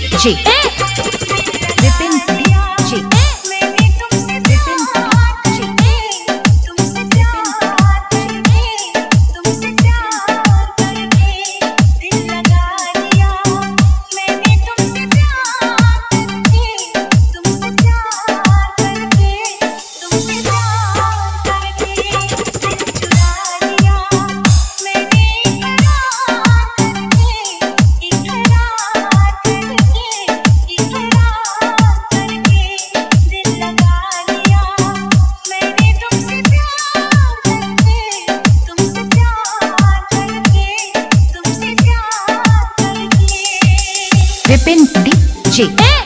जी विपिन जी मैंने तुमसे विपिन प्यार जी करके तुमसे प्यार करके तुमसे प्यार करके दिल लगा लिया। मैंने तुमसे प्यार करके तुमसे प्यार करके तुमसे प्यार करके दिल चुरा लिया। मैंने इकरार करके दिल लगा लिया। मैंने तुमसे प्यार करके तुमसे प्यार करके तुमसे प्यार करके विपिन जी